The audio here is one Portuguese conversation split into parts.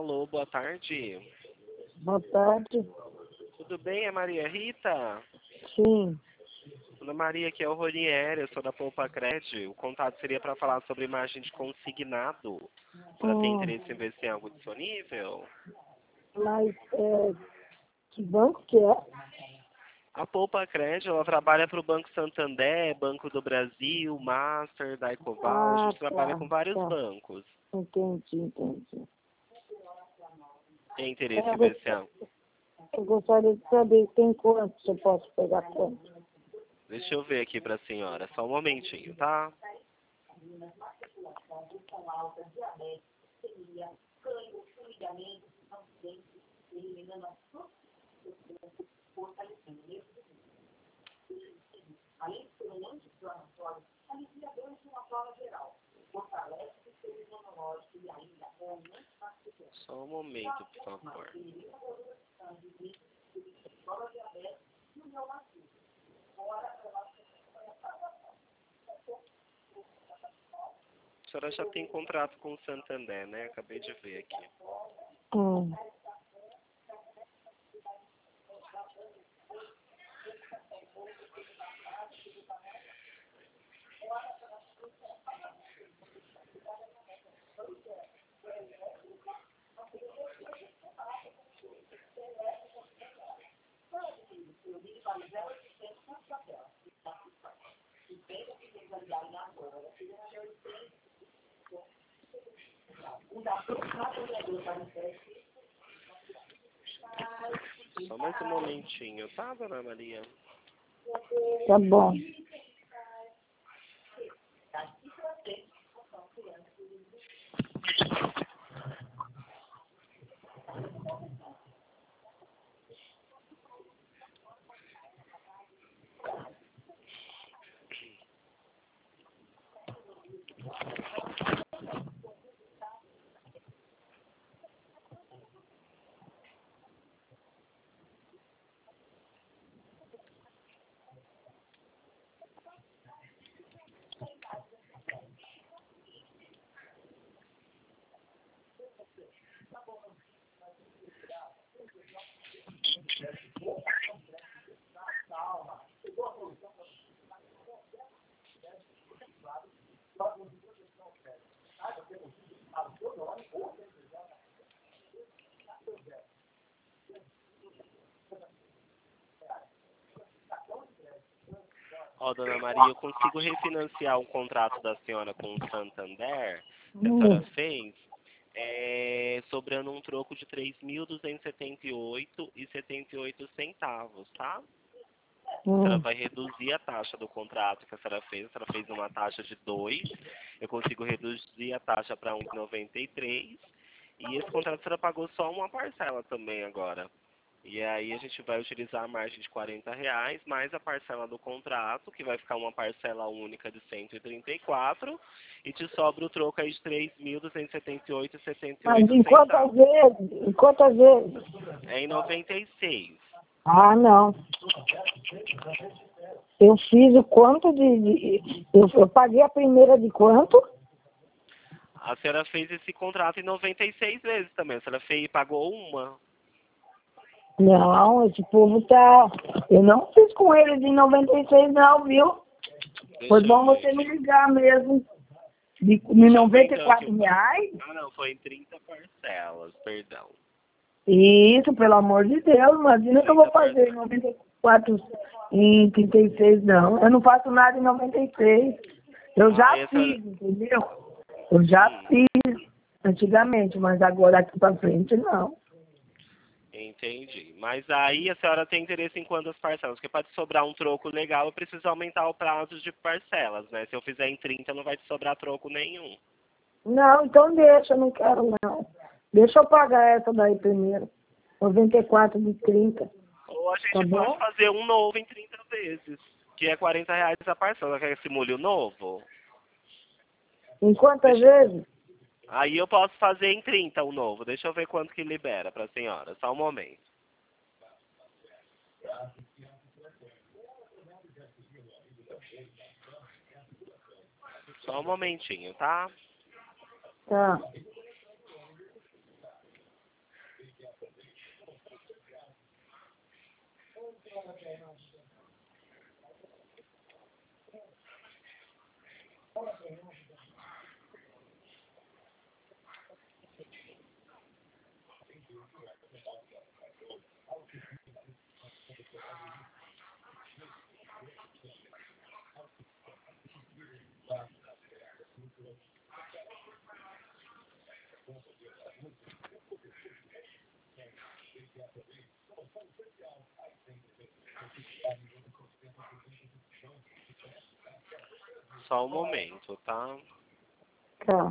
Alô, boa tarde. Boa tarde. Tudo bem? É Maria Rita? Sim. Dona Maria, aqui é o Ronieri, eu sou da Poupa Cred. O contato seria para falar sobre margem de consignado. Para ter interesse em ver se tem algo disponível? Mas que banco que é? A Poupa Cred, ela trabalha para o Banco Santander, Banco do Brasil, Master, da Ecoval. A gente trabalha com vários Tá. bancos. Entendi. Tem interesse em ver se é algo? Eu gostaria de saber tem quanto eu posso pegar quanto. Deixa eu ver aqui para a senhora, só um momentinho, tá? Só um momento, por favor. A senhora já tem contrato com o Santander, né? Acabei de ver aqui. Só mais um momentinho, tá, Dona Maria? Tá bom. Ó, Dona Maria, eu consigo refinanciar o contrato da senhora com o Santander, que a senhora fez, sobrando um troco de R$ 3.278,78, tá? A senhora vai reduzir a taxa do contrato que a senhora fez uma taxa de 2, eu consigo reduzir a taxa para 1,93, e esse contrato a senhora pagou só uma parcela também agora. E aí a gente vai utilizar a margem de R$ 40, mais a parcela do contrato, que vai ficar uma parcela única de 134, e te sobra o troco aí de 3.278,78. Mas em quantas vezes? É em 96. Ah, não. Eu fiz o quanto eu paguei a primeira de quanto? A senhora fez esse contrato em 96 vezes também. A senhora pagou uma. Não, esse povo tá... Eu não fiz com ele de 96 não, viu? Foi bom você me ligar mesmo. De R$ 94. Ah, não, foi em 30 parcelas, perdão. Isso, pelo amor de Deus, imagina que eu vou fazer em 94 em 36, não. Eu não faço nada em 96. Eu já fiz, entendeu? Eu já fiz antigamente, mas agora aqui pra frente não. Entendi. Mas aí a senhora tem interesse em quantas parcelas? Porque pode sobrar um troco legal, eu preciso aumentar o prazo de parcelas, né? Se eu fizer em 30, não vai te sobrar troco nenhum. Não, então deixa, eu não quero não. Deixa eu pagar essa daí primeiro. 94 de 30. Ou a gente pode fazer um novo em 30 vezes, que é R$ 40 a parcela. Quer que simule o novo? Em quantas vezes? Aí eu posso fazer em 30 o novo. Deixa eu ver quanto que libera para a senhora. Só um momento. Só um momentinho, tá? Tá. Só um momento, tá? Tá.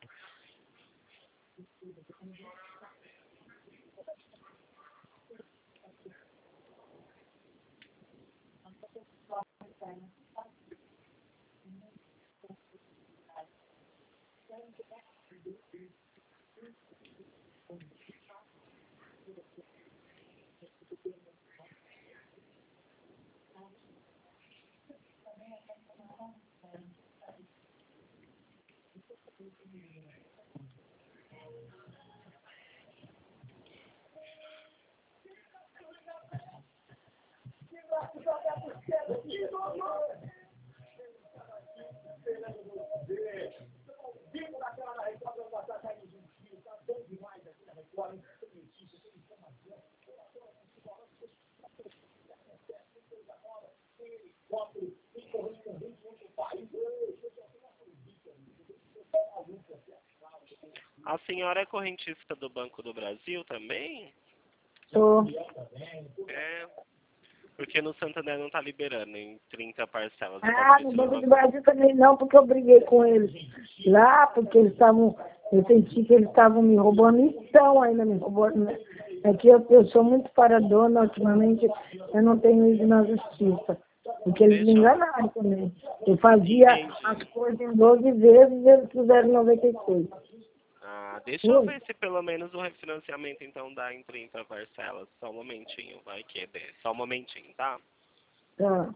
A senhora é correntista do Banco do Brasil também? Tô. É, porque no Santander não tá liberando em 30 parcelas. No Banco do Brasil também não, porque eu briguei com eles lá, porque eles estavam, eu senti que eles estavam me roubando, e estão ainda me roubando, né? É que eu sou muito paradona, ultimamente eu não tenho ido na justiça, porque eles me enganaram também. Eu fazia as coisas em 12 vezes e eles fizeram 96. Deixa eu ver se pelo menos o refinanciamento então dá em 30 parcelas. Só um momentinho, vai que é desse. Só um momentinho, tá? Tá.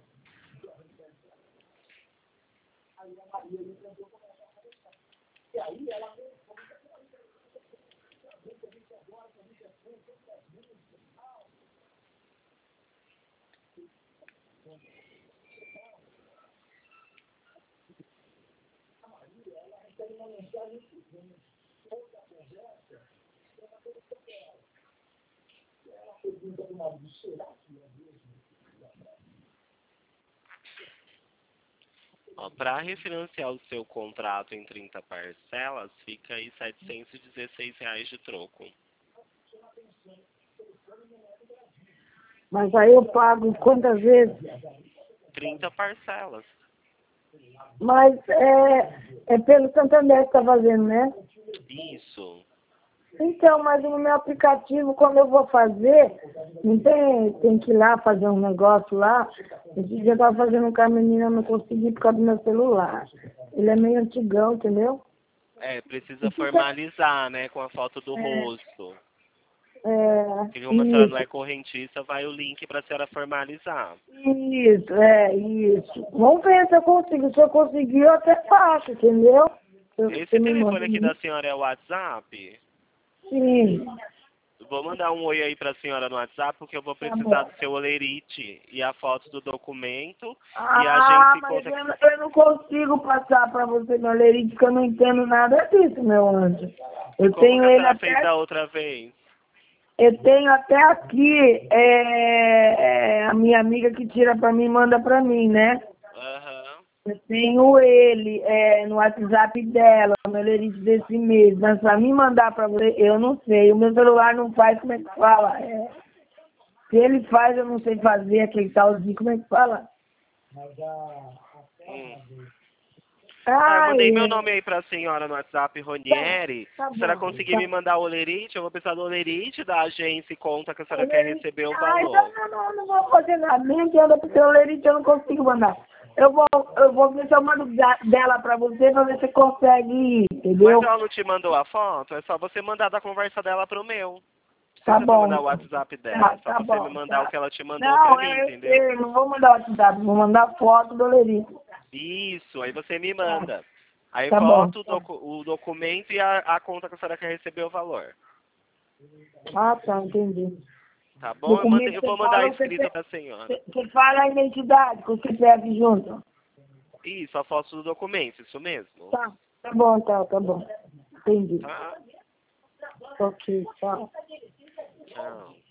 Para refinanciar o seu contrato em 30 parcelas, fica aí R$ 716 de troco. Mas aí eu pago quantas vezes? 30 parcelas. Mas é pelo Santander que está fazendo, né? Isso. Então, mas no meu aplicativo, quando eu vou fazer, não tem que ir lá fazer um negócio lá. Esse dia eu estava fazendo com a menina, eu não consegui por causa do meu celular. Ele é meio antigão, entendeu? Precisa formalizar, né, com a foto do rosto. Porque como a senhora não é correntista, vai o link para a senhora formalizar. Isso. Vamos ver se eu consigo. Se eu conseguir, eu até faço, entendeu? Esse telefone aqui da senhora é o WhatsApp? Sim. Vou mandar um oi aí para a senhora no WhatsApp, porque eu vou precisar do seu olerite e a foto do documento. E a gente mas eu não consigo passar para você meu olerite, porque eu não entendo nada disso, meu anjo. Eu tenho ele até... fez da outra vez? Eu tenho até aqui a minha amiga que tira para mim e manda para mim, né? Eu tenho ele no WhatsApp dela, o meu olerite desse mês. Mas para mim mandar para você, eu não sei. O meu celular não faz, como é que fala? Se ele faz, eu não sei fazer aquele talzinho, como é que fala? Eu mandei meu nome aí pra senhora no WhatsApp, Ronieri. Se a senhora conseguir me mandar o olerite, eu vou precisar do olerite da agência e conta que a senhora quer receber o valor. Não vou fazer nada. Nem que anda pro seu olerite, eu não consigo mandar. Eu vou ver se eu mando dela pra você ver se você consegue ir, entendeu? Mas ela não te mandou a foto? É só você mandar da conversa dela pro meu. Tá bom. Mandar o WhatsApp dela. Só você me mandar o que ela te mandou pra mim, entendeu? Eu não vou mandar o WhatsApp, vou mandar foto do olerite. Isso, aí você me manda. Aí tá foto, bom. o documento e a conta que a senhora quer receber o valor. Tá, entendi. Tá bom, eu vou mandar escrito pra senhora. Você fala a identidade com o CPF junto. Isso, a foto do documento, isso mesmo. Tá bom, tá bom. Entendi. Tá? Ok, tchau. Tchau.